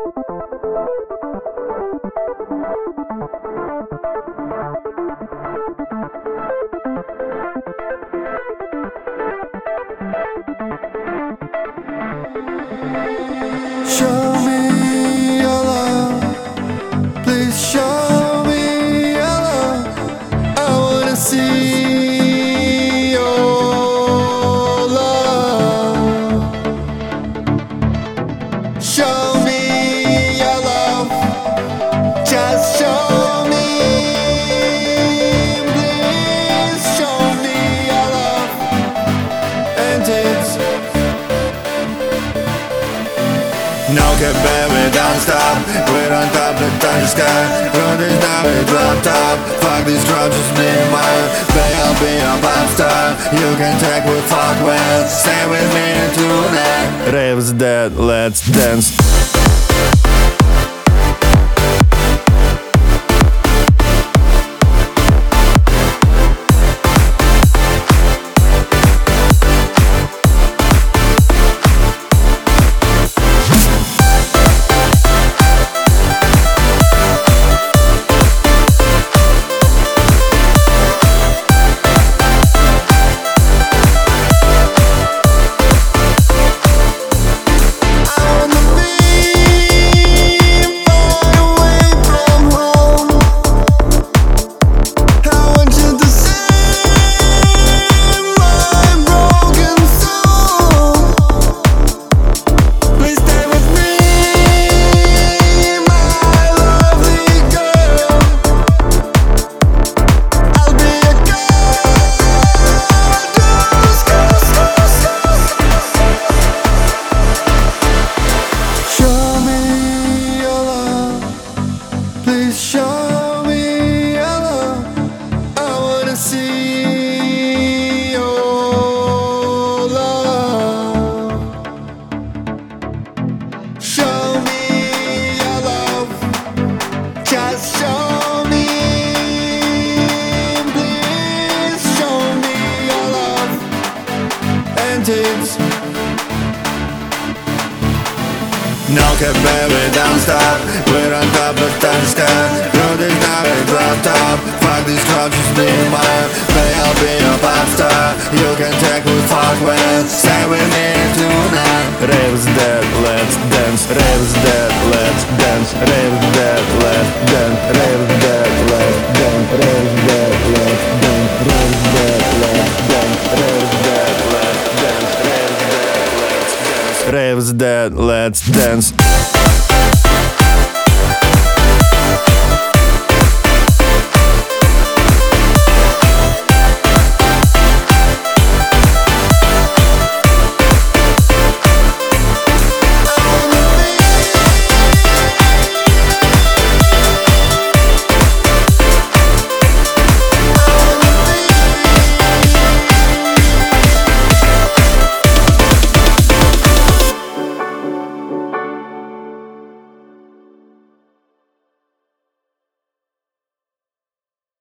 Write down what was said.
Show me your love, please show me your love. I wanna see your love. Show me your love, just show me. Please show me your love. And it's no que baby, don't stop. We're on top, the touch the sky. Run this now, we drop top. Fuck these drugs, just me and mine. Babe, I'll be a pop star. You can take what fuck with. Stay with me tonight. Rave's dead, let's dance. Show me your love. I wanna see your love. Show me your love, just show me. Please show me your love. And it's no que baby, don't stop. We're on top of the sky. Road is now a drop top. Fuck these drugs, just me and mine. Babe, I'll be a pop star. You can take what fuck with. Stay with me tonight. Rave's dead, let's dance. Rave's dead, let's dance. Rave's dead, let's dance. Rave's dead, let's dance. Rave's dead, let's dance. Rave's dead, let's dance. Rave's dead, let's dance. Rave's dead, let's dance. Rave's dead, let's dance.